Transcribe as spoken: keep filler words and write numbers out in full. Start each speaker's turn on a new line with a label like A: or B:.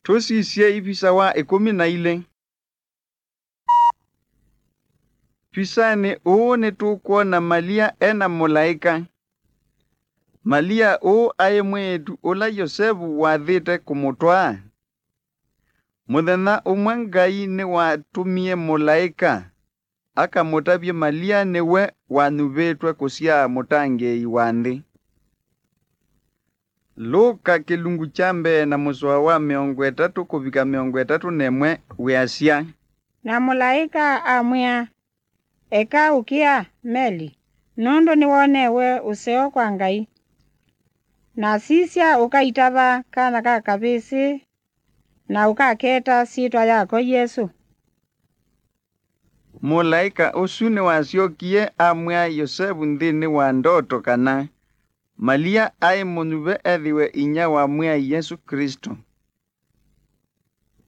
A: Tusisiye ipisa wa ikumi na ile. Pisani uu ni tukuona Malia ena mulaika. Malia uu aye mwetu ula Yosefu wathite kumutwaa. Muthenya umwe Ngai ni watumie mulaika. Aka mutabye Malia niwe wanubetwe kusia mutangei wa nthi. Luka kilungu chambe na muswa wa miongo etatu kuvika miongo etatu nemwe weasya.
B: Na mulaika amwia, eka ukia meli, nondo niwonewe useo kwa Ngai. Na sisya ukaitava kana kakavisi, na ukaketa sitwa yako Yesu.
A: Mulaika usuni wasyokie amwia Yosefu nthini wa ndoto kana Malia ai munube ethiwe inya wa mwia Yesu Kristo.